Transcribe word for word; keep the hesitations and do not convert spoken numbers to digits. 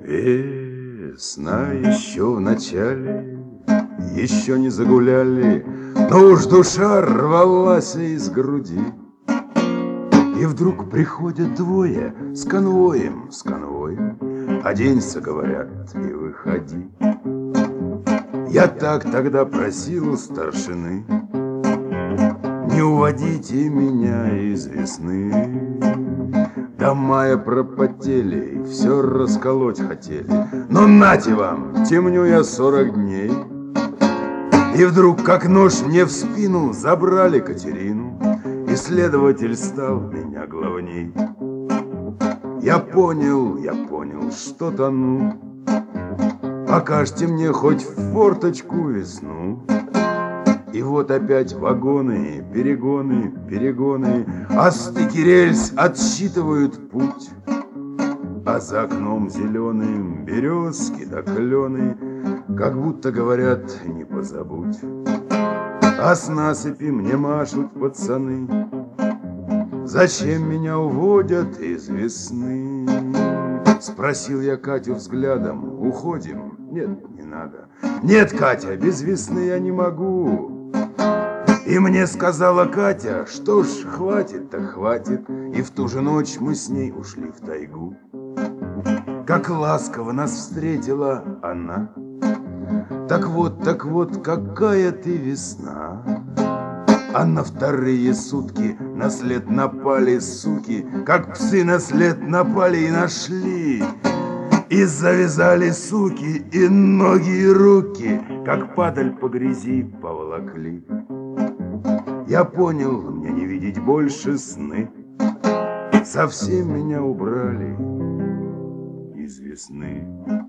Весна еще в начале, еще не загуляли, но уж душа рвалась из груди. И вдруг приходят двое с конвоем, с конвоем. Оденься, говорят, и выходи. Я так тогда просил у старшины: не уводите меня из весны. До мая пропотели, все расколоть хотели. Но нате вам, темню я сорок дней. И вдруг, как нож мне в спину, забрали Катерину, и следователь стал меня главней. Я понял, я понял, что тону. Покажьте мне хоть в форточку весну. И вот опять вагоны, перегоны, перегоны, а стыки рельс отсчитывают путь. А за окном зеленым березки да клены, как будто говорят: не позабудь. А с насыпи мне машут пацаны: зачем меня уводят из весны? Спросил я Катю взглядом: уходим? Нет, не надо. Нет, Катя, без весны я не могу. И мне сказала Катя: что ж, хватит, так хватит. И в ту же ночь мы с ней ушли в тайгу. Как ласково нас встретила она. Так вот, так вот, какая ты весна. А на вторые сутки на след напали суки, как псы на след напали и нашли. И завязали суки, и ноги, и руки, как падаль по грязи поволокли. Я понял, мне не видеть больше сны. Совсем меня убрали из весны.